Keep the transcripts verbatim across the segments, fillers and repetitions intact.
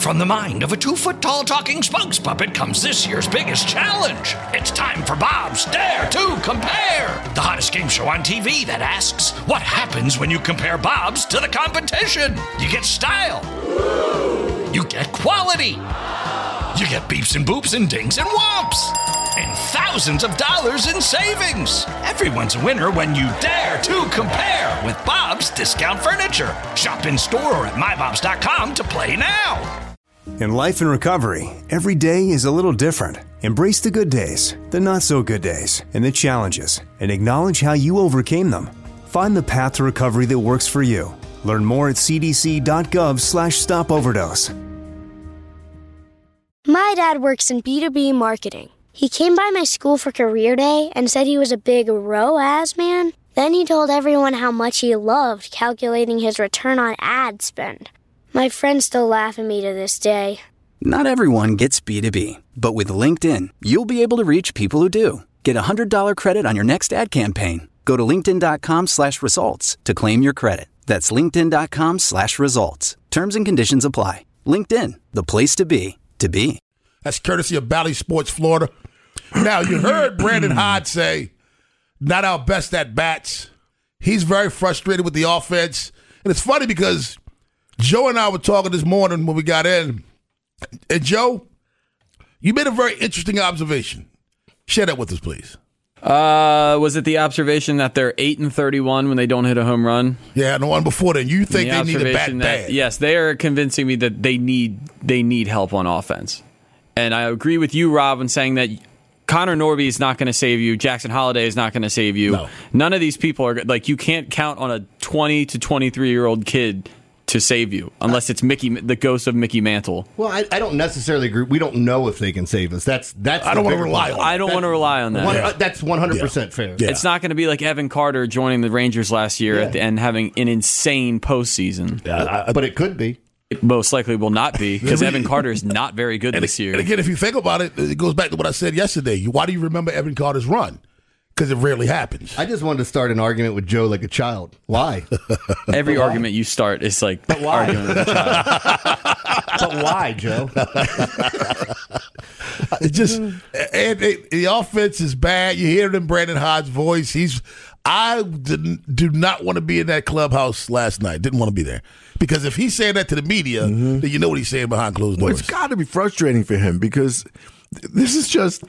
From the mind of a two-foot-tall talking spokes puppet comes this year's biggest challenge. It's time for Bob's Dare to Compare, the hottest game show on T V that asks, what happens when you compare Bob's to the competition? You get style. You get quality. You get beeps and boops and dings and whomps. And thousands of dollars in savings. Everyone's a winner when you dare to compare with Bob's Discount Furniture. Shop in store or at my bobs dot com to play now. In life and recovery, every day is a little different. Embrace the good days, the not so good days, and the challenges, and acknowledge how you overcame them. Find the path to recovery that works for you. Learn more at c d c dot gov slash stop overdose. My dad works in B two B marketing. He came by my school for career day and said he was a big R O A S man. Then he told everyone how much he loved calculating his return on ad spend. My friends still laugh at me to this day. Not everyone gets B two B, but with LinkedIn, you'll be able to reach people who do. Get a one hundred dollars credit on your next ad campaign. Go to linkedin.com slash results to claim your credit. That's linkedin.com slash results. Terms and conditions apply. LinkedIn, the place to be, to be. That's courtesy of Bally Sports, Florida. Now, you heard Brandon Hyde say, not our best at bats. He's very frustrated with the offense. And it's funny because Joe and I were talking this morning when we got in. And, Joe, you made a very interesting observation. Share that with us, please. Uh, was it the observation that they're eight and thirty-one when they don't hit a home run? Yeah, and the one before then. You think the they need a bat that, bad. Yes, they are convincing me that they need they need help on offense. And I agree with you, Rob, in saying that Connor Norby is not going to save you. Jackson Holliday is not going to save you. No. None of these people are like, you can't count on a twenty to twenty-three year old kid to save you, unless it's Mickey, the ghost of Mickey Mantle. Well, I, I don't necessarily agree. We don't know if they can save us. That's that's. I don't want to rely on. I don't want to rely on that. One, yeah. uh, that's one hundred percent fair. Yeah. It's not going to be like Evan Carter joining the Rangers last year Yeah. at the, and having an insane postseason. Yeah, I, but it could be. It most likely will not be, because Evan Carter is not very good and, this year. And again, if you think about it, it goes back to what I said yesterday. Why do you remember Evan Carter's run? Because it rarely happens. I just wanted to start an argument with Joe like a child. Why? Every argument you start is like but why? arguing with a child. But why, Joe? It just and it, the offense is bad. You hear it in Brandon Hyde's voice. He's I didn't, do not want to be in that clubhouse last night. Didn't want to be there. Because if he's saying that to the media, mm-hmm. then you know what he's saying behind closed doors. Well, it's got to be frustrating for him because this is just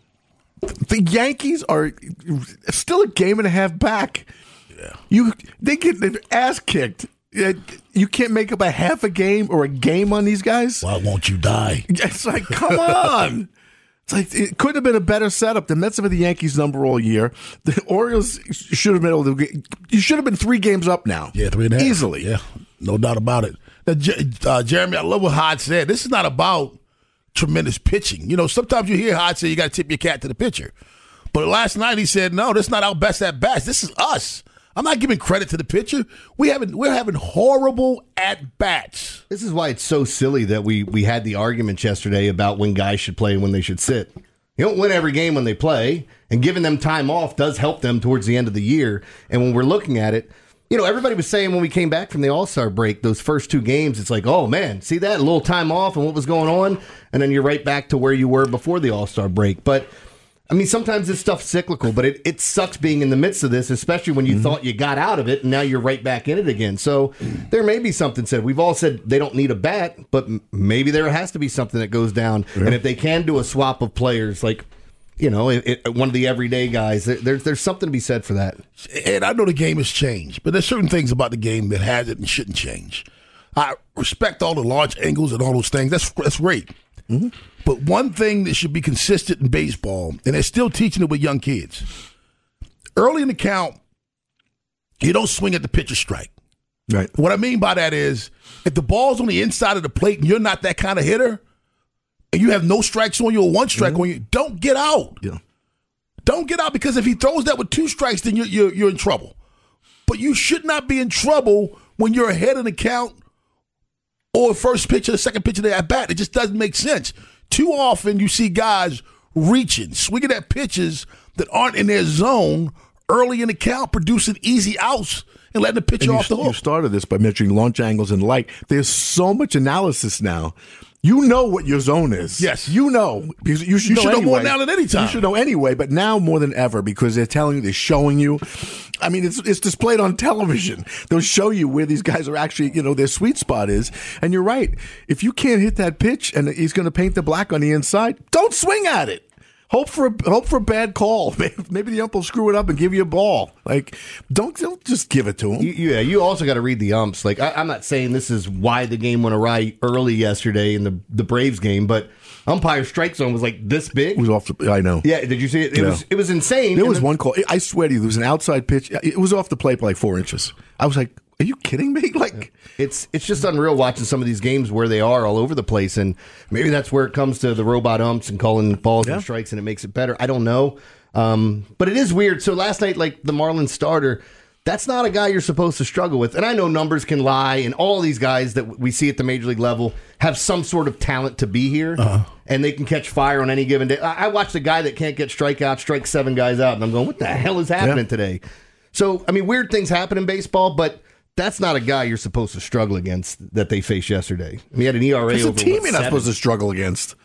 the Yankees are still a game and a half back. Yeah. You they get their ass kicked. You can't make up a half a game or a game on these guys. Why won't you die? It's like, come on. It's like it couldn't have been a better setup. The Mets have been the Yankees' number all year. The Orioles should have been able to get, you should have been three games up now. Yeah, three and a half. Easily. Yeah, no doubt about it. Now, uh, Jeremy, I love what Hyde said. This is not about tremendous pitching. You know, sometimes you hear Hyde say you got to tip your cat to the pitcher. But last night he said, no, this is not our best at bats. This is us. I'm not giving credit to the pitcher. We having we're having horrible at bats. This is why it's so silly that we we had the arguments yesterday about when guys should play and when they should sit. You don't win every game when they play, and giving them time off does help them towards the end of the year. And when we're looking at it, you know, everybody was saying when we came back from the All-Star break, those first two games, it's like, oh man, see that? A little time off and what was going on, and then you're right back to where you were before the All-Star break. But I mean, sometimes this stuff's cyclical, but it, it sucks being in the midst of this, especially when you mm-hmm. thought you got out of it, and now you're right back in it again. So there may be something said. We've all said they don't need a bat, but maybe there has to be something that goes down. Yeah. And if they can do a swap of players, like, you know, it, it, one of the everyday guys, there, there's something to be said for that. And I know the game has changed, but there's certain things about the game that hasn't and shouldn't change. I respect all the launch angles and all those things. That's, that's great. Mm-hmm. But one thing that should be consistent in baseball, and they're still teaching it with young kids, early in the count, you don't swing at the pitcher strike. Right. What I mean by that is, if the ball's on the inside of the plate and you're not that kind of hitter, and you have no strikes on you or one strike mm-hmm. on you, don't get out. Yeah. Don't get out, because if he throws that with two strikes, then you're, you're, you're in trouble. But you should not be in trouble when you're ahead in the count or first pitch or the second pitch of the at bat. It just doesn't make sense. Too often you see guys reaching, swinging at pitches that aren't in their zone early in the count, producing easy outs and letting the pitcher and you, off the hook. You started this by measuring launch angles and light. There's so much analysis now You know what your zone is. Yes. You know. Because you should, You know, should know anyway. more now than any time. You should know anyway, but now more than ever because they're telling you, they're showing you. I mean, it's it's displayed on television. They'll show you where these guys are actually, you know, their sweet spot is. And you're right. If you can't hit that pitch and he's going to paint the black on the inside, don't swing at it. Hope for a, hope for a bad call. Maybe the ump will screw it up and give you a ball. Like, don't don't just give it to him. You, yeah, you also got to read the umps. Like, I, I'm not saying this is why the game went awry early yesterday in the the Braves game, but umpire strike zone was like this big. It was off the. I know. Yeah, did you see it? It Yeah. was it was insane. There And was then- one call. I swear to you, there was an outside pitch. It was off the plate by like four inches. I was like, "Are you kidding me?" Like, It's it's just unreal watching some of these games where they are all over the place, and maybe that's where it comes to the robot umps and calling balls Yeah. and strikes, and it makes it better. I don't know, um, but it is weird. So last night, like the Marlins starter, that's not a guy you're supposed to struggle with. And I know numbers can lie, and all these guys that we see at the major league level have some sort of talent to be here, uh-huh. and they can catch fire on any given day. I, I watched a guy that can't get strikeouts, strike seven guys out, and I'm going, what the hell is happening Yeah. today? So, I mean, weird things happen in baseball, but that's not a guy you're supposed to struggle against that they faced yesterday. I mean, he had an E R A it's a over team what, you're not seven? supposed to struggle against.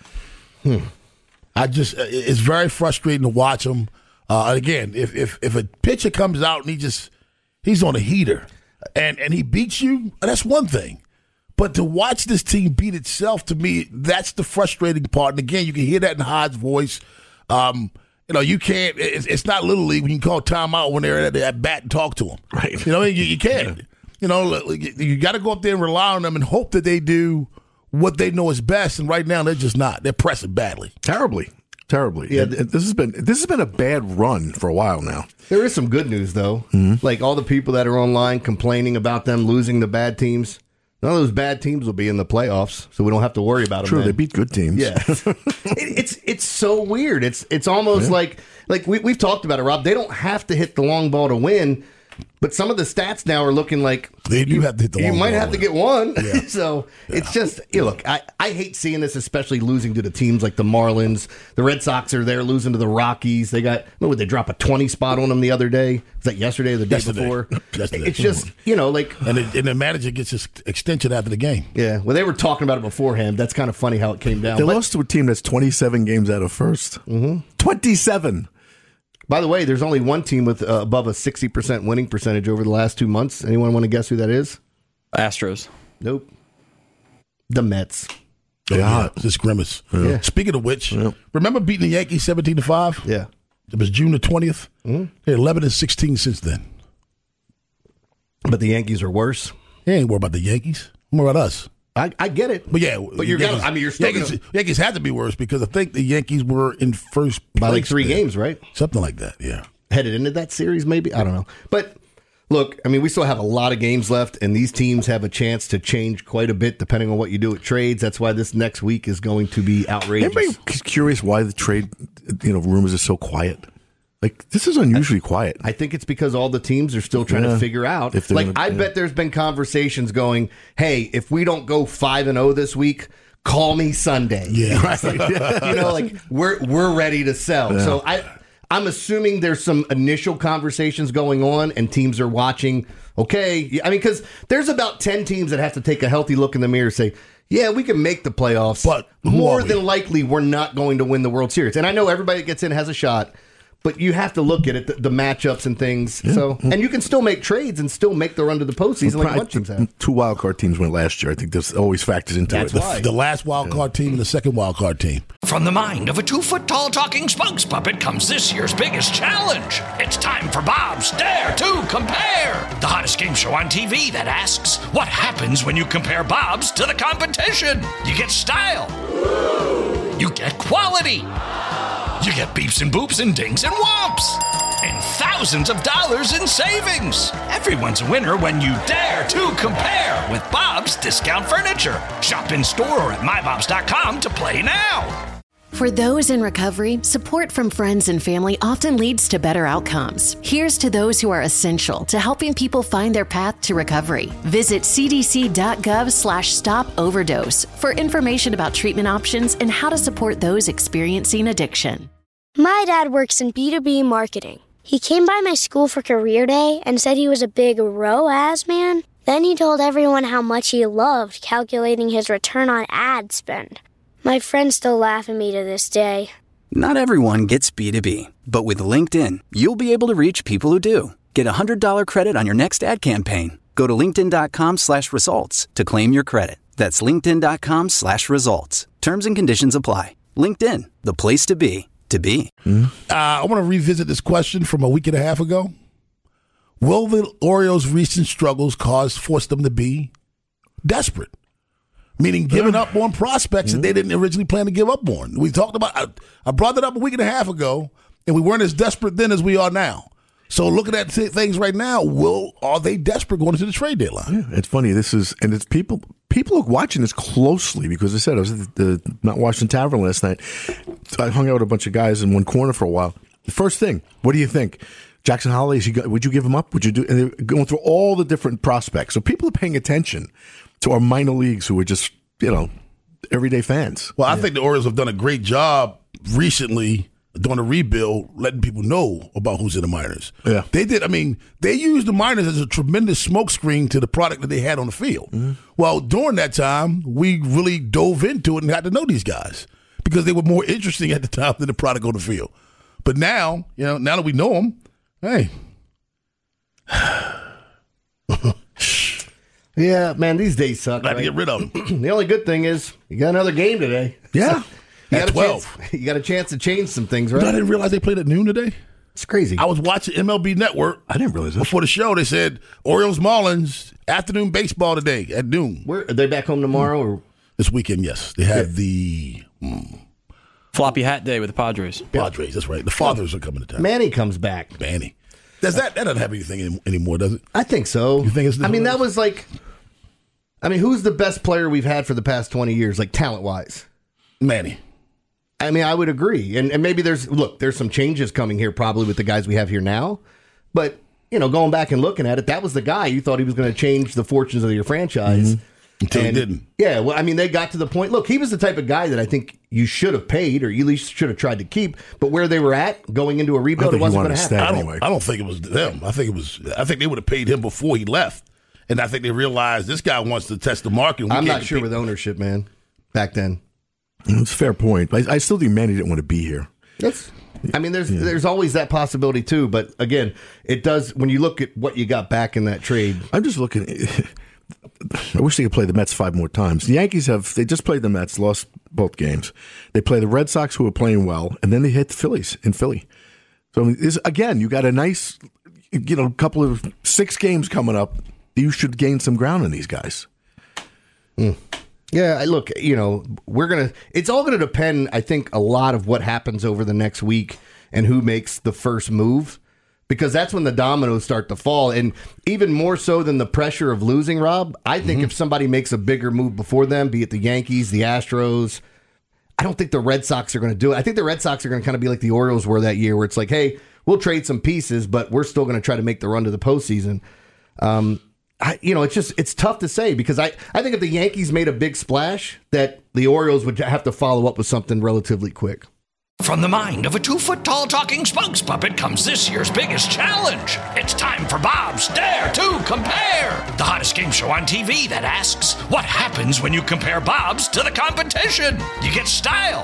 I just it's very frustrating to watch him. Uh, again, if if if a pitcher comes out and he just he's on a heater and and he beats you, that's one thing. But to watch this team beat itself, to me, that's the frustrating part. And again, you can hear that in Hodge's voice. Um, you know, you can't. It's, it's not Little League when you can call timeout when they're at, at bat and talk to them. Right. You know, you, you can't. You know, you, you got to go up there and rely on them and hope that they do what they know is best. And right now, they're just not. They're pressing badly. Terribly, terribly. Yeah, And- and this has been this has been a bad run for a while now. There is some good news, though. Mm-hmm. Like all the people that are online complaining about them losing the bad teams. None of those bad teams will be in the playoffs, so we don't have to worry about them. True, then. they beat good teams. Yeah, it, it's it's so weird. It's it's almost Yeah. like like we we've talked about it, Rob. They don't have to hit the long ball to win, but some of the stats now are looking like They do have to hit the you long might ball have to to get one. Yeah. so it's just you know, look. I I hate seeing this, especially losing to the teams like the Marlins. The Red Sox are there losing to the Rockies. They got remember they drop a twenty spot on them the other day. Was that yesterday or the day Yesterday. before? Yesterday. It's just you know like. And, it, and the manager gets his extension after the game. Yeah, well, they were talking about it beforehand. That's kind of funny how it came down. They But, lost to a team that's twenty-seven games out of first. Mm-hmm. twenty-seven. by the way, there's only one team with uh, above a sixty percent winning percentage over the last two months. Anyone want to guess who that is? Astros. Nope. The Mets. Oh, Yeah. yeah. This grimace. Yeah. Speaking of which, remember beating the Yankees seventeen to five? Yeah. It was June the twentieth. Mm-hmm. They're eleven and sixteen since then. But the Yankees are worse. They ain't worried about the Yankees. More about us. I, I get it. But yeah, But you're Yankees, gonna- I mean, you're still Yankees, gonna- Yankees had to be worse because I think the Yankees were in first place By like three there. games, right? Something like that, yeah. Headed into that series, maybe? I don't know. But look, I mean, we still have a lot of games left, and these teams have a chance to change quite a bit depending on what you do at trades. That's why this next week is going to be outrageous. Anybody curious why the trade, you know, rumors are so quiet? Like, this is unusually quiet. I think it's because all the teams are still trying Yeah. to figure out. If they're Like, gonna- I yeah. bet there's been conversations going, hey, if we don't go five and oh this week, call me Sunday. Yeah. you know, like we're we're ready to sell. So I I'm assuming there's some initial conversations going on and teams are watching. Okay, I mean, because there's about ten teams that have to take a healthy look in the mirror and say, yeah, we can make the playoffs, But who more are we? than likely we're not going to win the World Series. And I know everybody that gets in has a shot. But you have to look at it, the, the matchups and things. So, and you can still make trades and still make the run to the postseason like a bunch of teams have. Two wild card teams went last year. I think this always factors into That's it. why. The last wild card team and the second wild card team. From the mind of a two-foot-tall talking spokes puppet comes this year's biggest challenge. It's time for Bob's Dare to Compare, the hottest game show on T V that asks, what happens when you compare Bob's to the competition? You get style. You get quality. You get beeps and boops and dings and whomps. And thousands of dollars in savings. Everyone's a winner when you dare to compare with Bob's Discount Furniture. Shop in store or at my bobs dot com to play now. For those in recovery, support from friends and family often leads to better outcomes. Here's to those who are essential to helping people find their path to recovery. Visit cdc.gov slash stop overdose for information about treatment options and how to support those experiencing addiction. My dad works in B two B marketing. He came by my school for career day and said he was a big R O A S man. Then he told everyone how much he loved calculating his return on ad spend. My friends still laugh at me to this day. Not everyone gets B two B, but with LinkedIn, you'll be able to reach people who do. Get a one hundred dollars credit on your next ad campaign. Go to linkedin.com slash results to claim your credit. That's linkedin.com slash results. Terms and conditions apply. LinkedIn, the place to be, to be. Uh, I want to revisit this question from a week and a half ago. Will the Orioles' recent struggles cause force them to be desperate? Meaning giving up on prospects mm-hmm. that they didn't originally plan to give up on. We talked about, I, I brought that up a week and a half ago, and we weren't as desperate then as we are now. So looking at th- things right now, will are they desperate going into the trade deadline? Yeah, it's funny. This is, and it's people people are watching this closely because I said I was at the, the Mount Washington Tavern last night. I hung out with a bunch of guys in one corner for a while. The first thing, what do you think? Jackson Holiday, is he, would you give him up? Would you do? And they're going through all the different prospects. So people are paying attention to our minor leagues who are just, you know, everyday fans. Well, I yeah. think the Orioles have done a great job recently doing a rebuild, letting people know about who's in the minors. Yeah. They did. I mean, they used the minors as a tremendous smokescreen to the product that they had on the field. Mm-hmm. Well, during that time, we really dove into it and got to know these guys because they were more interesting at the time than the product on the field. But now, you know, now that we know them, hey. Yeah, man, these days suck. Got right? to get rid of them. The only good thing is you got another game today. Yeah. You At got, a twelve. chance, you got a chance to change some things, right? I didn't realize they played at noon today. It's crazy. I was watching M L B Network. I didn't realize that. Before the show, they said Orioles Marlins afternoon baseball today at noon. Where are they back home tomorrow or this weekend? Yes, they have the mm, floppy hat day with the Padres. Padres. That's right. The fathers are coming to town. Manny comes back? Manny. Does that that doesn't have anything any- anymore? Does it? I think so. You think it's? I mean, that was like. I mean, who's the best player we've had for the past twenty years, like talent wise? Manny. I mean, I would agree. And, and maybe there's, look, there's some changes coming here probably with the guys we have here now. But, you know, going back and looking at it, that was the guy you thought he was going to change the fortunes of your franchise. Mm-hmm. Until and, he didn't. Yeah, well, I mean, they got to the point. Look, he was the type of guy that I think you should have paid or at least should have tried to keep. But where they were at, going into a rebuild, it wasn't going to happen. I don't, anyway. I don't think it was them. I think it was. I think they would have paid him before he left. And I think they realized this guy wants to test the market. We I'm can't not sure pick- with ownership, man, back then. It's a fair point. I, I still think Manny didn't want to be here. That's, I mean, there's yeah. there's always that possibility too. But again, it does when you look at what you got back in that trade. I'm just looking. I wish they could play the Mets five more times. The Yankees have they just played the Mets, lost both games. They play the Red Sox, who are playing well, and then they hit the Phillies in Philly. So I mean, this, again, you got a nice, you know, couple of six games coming up. You should gain some ground on these guys. Mm. Yeah, look, you know, we're going to, it's all going to depend, I think, a lot of what happens over the next week and who makes the first move, because that's when the dominoes start to fall. And even more so than the pressure of losing, Rob, I think mm-hmm. if somebody makes a bigger move before them, be it the Yankees, the Astros, I don't think the Red Sox are going to do it. I think the Red Sox are going to kind of be like the Orioles were that year, where it's like, hey, we'll trade some pieces, but we're still going to try to make the run to the postseason. Um, I, you know, it's just, it's tough to say because I, I think if the Yankees made a big splash, that the Orioles would have to follow up with something relatively quick. From the mind of a two-foot-tall talking spokes puppet comes this year's biggest challenge. It's time for Bob's Dare to Compare, the hottest game show on T V that asks, what happens when you compare Bob's to the competition? You get style.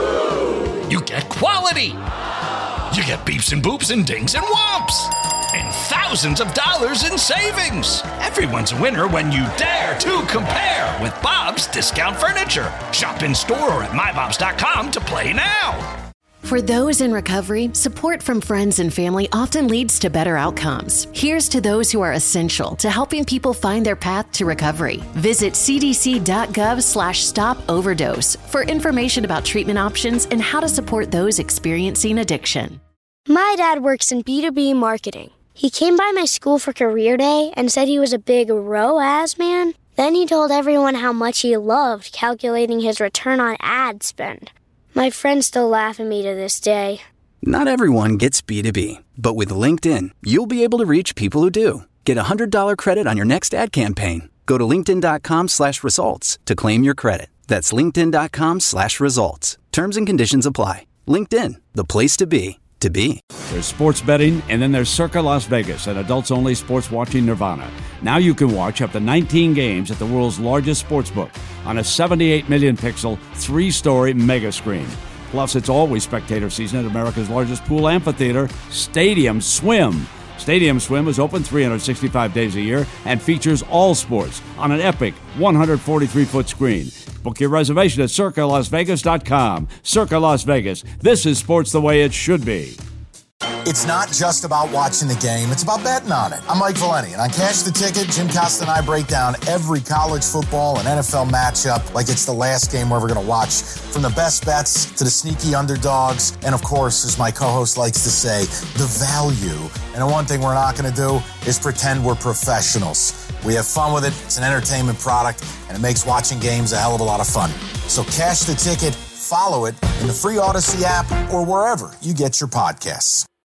You get quality. You get beeps and boops and dings and whomps. And thousands of dollars in savings. Everyone's a winner when you dare to compare with Bob's Discount Furniture. Shop in store or at my bobs dot com to play now. For those in recovery, support from friends and family often leads to better outcomes. Here's to those who are essential to helping people find their path to recovery. Visit cdc.gov slash stop overdose for information about treatment options and how to support those experiencing addiction. My dad works in B two B marketing. He came by my school for career day and said he was a big R O A S man. Then he told everyone how much he loved calculating his return on ad spend. My friends still laugh at me to this day. Not everyone gets B two B, but with LinkedIn, you'll be able to reach people who do. Get a one hundred dollars credit on your next ad campaign. Go to linkedin.com slash results to claim your credit. That's linkedin.com slash results. Terms and conditions apply. LinkedIn, the place to be, to be. There's sports betting, and then there's Circa Las Vegas, an adults-only sports watching nirvana. Now you can watch up to nineteen games at the world's largest sportsbook on a seventy-eight million pixel, three-story mega screen. Plus, it's always spectator season at America's largest pool amphitheater, Stadium Swim. Stadium Swim is open three hundred sixty-five days a year and features all sports on an epic one hundred forty-three foot screen. Book your reservation at circa las vegas dot com. Circa Las Vegas. This is sports the way it should be. It's not just about watching the game, it's about betting on it. I'm Mike Valeni, and on Cash the Ticket, Jim Costa and I break down every college football and N F L matchup like it's the last game we're ever going to watch. From the best bets to the sneaky underdogs, and of course, as my co-host likes to say, the value. And the one thing we're not going to do is pretend we're professionals. We have fun with it, it's an entertainment product, and it makes watching games a hell of a lot of fun. So Cash the Ticket, follow it in the free Odyssey app or wherever you get your podcasts.